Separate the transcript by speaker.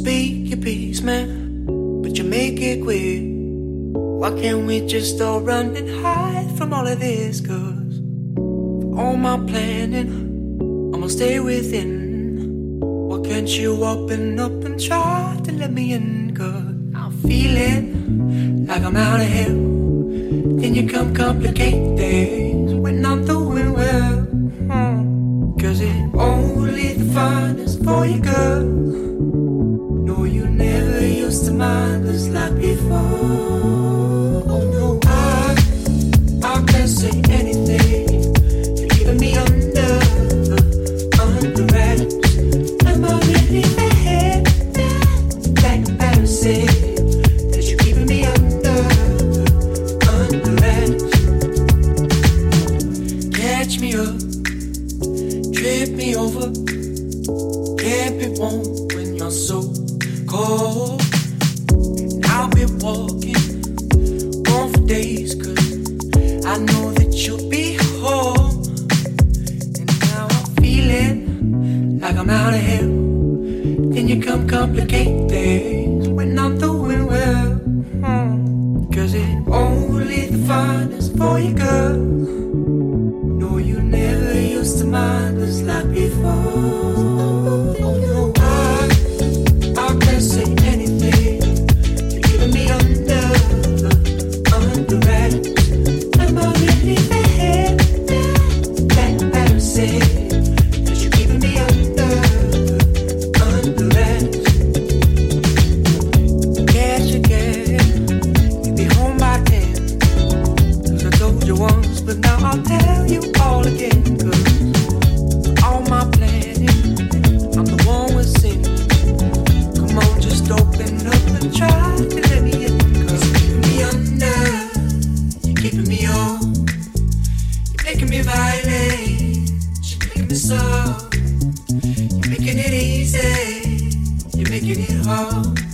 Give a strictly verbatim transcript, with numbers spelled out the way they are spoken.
Speaker 1: speak your peace, man, but you make it quick. Why can't we just all run and hide from all of this? Cause for all my planning, I'ma stay within. Why can't you open up and try to let me in? Cause I'm feeling like I'm out of hell. Then you come complicate things when I'm doing well. hmm. Cause it only the finest for you, girl. No, you never used to mind us like before. Oh no, I, I can't say anything. You're keeping me under, under wraps. Am I really bad? Like embarrassing that you're keeping me under, under wraps. Catch me up, trip me over. Can't be warm when you're so cold. And I'll be walking on for days, cause I know that you'll be home. And now I'm feeling like I'm out of hell. Then you come complicate things when I'm doing well. hmm. Cause it only the finest for you, girl. No, you never used to mind us like before. Oh no, I, I can't say anything. You're keeping me under, under wraps. Am I really bad? Like embarrassing that you're keeping me under, under wraps. Catch you again, you'll be home by ten. Cause I told you once, but now I'll tell you all again. Cause all my planning, I'm the one with sin. Come on, just open up and try to let me in. Cause you're keeping me under, you're keeping me on. You're making me violent, you're making me soft. You're making it easy, you're making it hard.